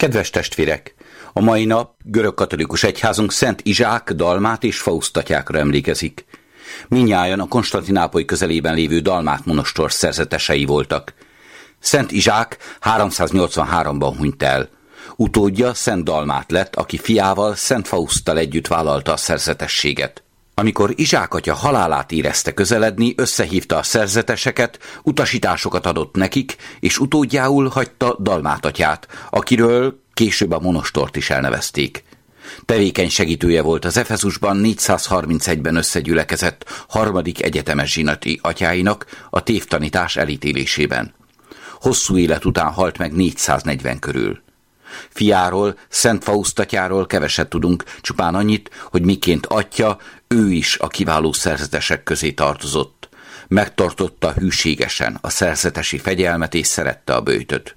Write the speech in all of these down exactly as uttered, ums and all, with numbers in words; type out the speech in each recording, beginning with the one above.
Kedves testvérek! A mai nap görögkatolikus egyházunk Szent Izsák, Dalmát és Fausztatyákra emlékezik. Mindnyájan a Konstantinápoly közelében lévő Dalmát monostor szerzetesei voltak. Szent Izsák háromszáznyolcvanháromban hunyt el. Utódja Szent Dalmát lett, aki fiával, Szent Fauszttal együtt vállalta a szerzetességet. Amikor Izsák atya halálát érezte közeledni, összehívta a szerzeteseket, utasításokat adott nekik, és utódjául hagyta Dalmát atyát, akiről később a monostort is elnevezték. Tevékeny segítője volt az Efezusban négyszázharmincegyben összegyülekezett harmadik egyetemes zsinati atyáinak a tévtanítás elítélésében. Hosszú élet után halt meg négyszáznegyven körül. Fiáról, Szent Fausztatyáról keveset tudunk, csupán annyit, hogy miként atya, ő is a kiváló szerzetesek közé tartozott. Megtartotta hűségesen a szerzetesi fegyelmet és szerette a böjtöt.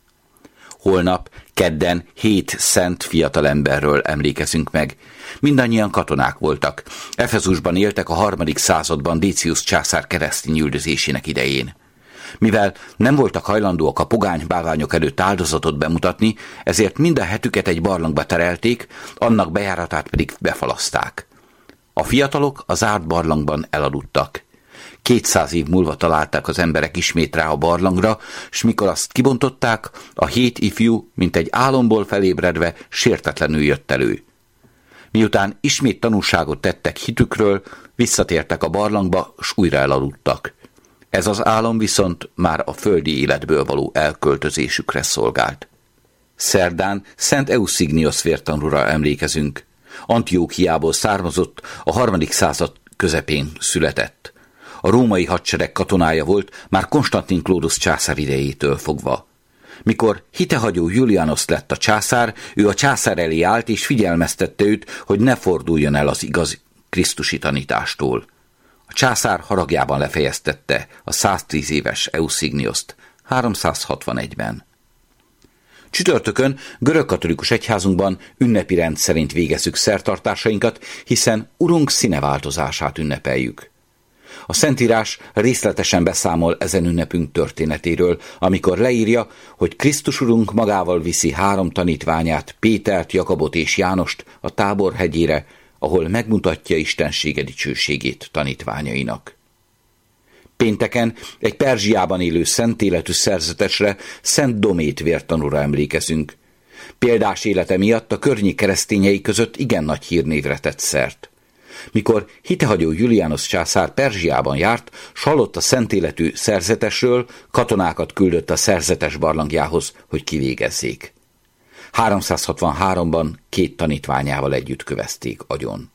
Holnap, kedden hét szent fiatalemberről emlékezünk meg. Mindannyian katonák voltak. Efezusban éltek a harmadik században Décius császár keresztény üldözésének idején. Mivel nem voltak hajlandóak a pogány bálványok előtt áldozatot bemutatni, ezért minden hetüket egy barlangba terelték, annak bejáratát pedig befalaszták. A fiatalok a zárt barlangban elaludtak. Kétszáz év múlva találták az emberek ismét rá a barlangra, s mikor azt kibontották, a hét ifjú, mint egy álomból felébredve, sértetlenül jött elő. Miután ismét tanúságot tettek hitükről, visszatértek a barlangba, s újra elaludtak. Ez az álom viszont már a földi életből való elköltözésükre szolgált. Szerdán Szent Euszigniusz vértanúra emlékezünk. Antiochiából származott, a harmadik század közepén született. A római hadsereg katonája volt már Konstantin Clódusz császár idejétől fogva. Mikor hitehagyó Julianus lett a császár, ő a császár elé állt és figyelmeztette őt, hogy ne forduljon el az igaz krisztusi tanítástól. A császár haragjában lefejeztette a száztíz éves Euszigniuszt háromszázhatvanegyben. Csütörtökön görögkatolikus egyházunkban ünnepi rend szerint végezzük szertartásainkat, hiszen Urunk színeváltozását ünnepeljük. A Szentírás részletesen beszámol ezen ünnepünk történetéről, amikor leírja, hogy Krisztus Urunk magával viszi három tanítványát, Pétert, Jakabot és Jánost a Tábor hegyére, ahol megmutatja istensége dicsőségét tanítványainak. Pénteken egy Perzsiában élő szent életű szerzetesre, Szent Domét vértanúra emlékezünk. Példás élete miatt a környék keresztényei között igen nagy hírnévre tett szert. Mikor hitehagyó Julianus császár Perzsiában járt, s hallott a szent életű szerzetesről, katonákat küldött a szerzetes barlangjához, hogy kivégezzék. háromszázhatvanháromban két tanítványával együtt kövezték agyon.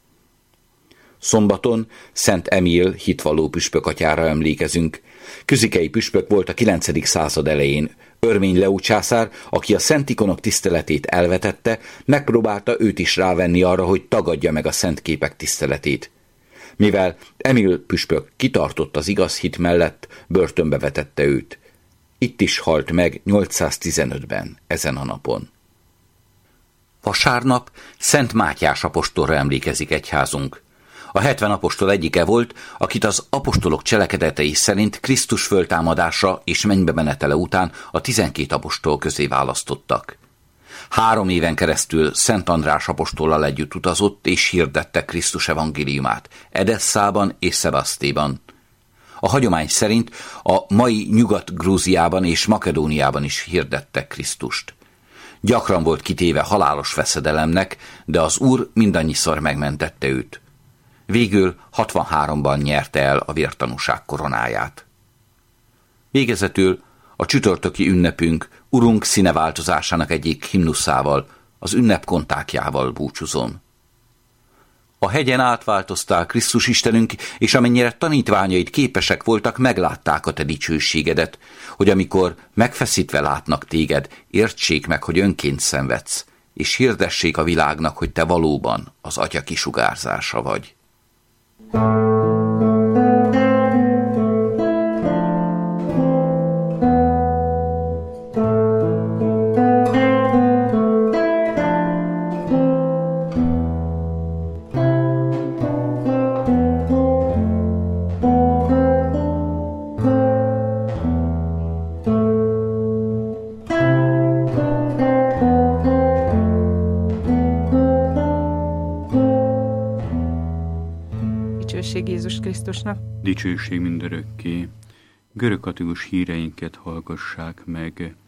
Szombaton Szent Emil hitvalló püspök atyára emlékezünk. Küzikei püspök volt a kilencedik század elején. Örmény Leó császár, aki a szent ikonok tiszteletét elvetette, megpróbálta őt is rávenni arra, hogy tagadja meg a szent képek tiszteletét. Mivel Emil püspök kitartott az igaz hit mellett, börtönbe vetette őt. Itt is halt meg nyolcszáztizenötben, ezen a napon. Vasárnap Szent Mátyás apostolra emlékezik egyházunk. A hetven apostol egyike volt, akit az apostolok cselekedetei szerint Krisztus föltámadása és mennybe menetele után a tizenkét apostol közé választottak. Három éven keresztül Szent András apostollal együtt utazott és hirdette Krisztus evangéliumát Edesszában és Szevasztéban. A hagyomány szerint a mai Nyugat-Grúziában és Makedóniában is hirdette Krisztust. Gyakran volt kitéve halálos veszedelemnek, de az Úr mindannyiszor megmentette őt. Végül hatvanháromban nyerte el a vértanúság koronáját. Végezetül a csütörtöki ünnepünk Urunk színeváltozásának egyik himnuszával, az ünnep kontákjával búcsúzom. A hegyen átváltoztál, Krisztus Istenünk, és amennyire tanítványaid képesek voltak, meglátták a te dicsőségedet, hogy amikor megfeszítve látnak téged, értsék meg, hogy önként szenvedsz, és hirdessék a világnak, hogy te valóban az Atya kisugárzása vagy. Dicsőség Jézus Krisztusnak. Dicsőség mindörökké. Görögkatolikus híreinket hallgassák meg.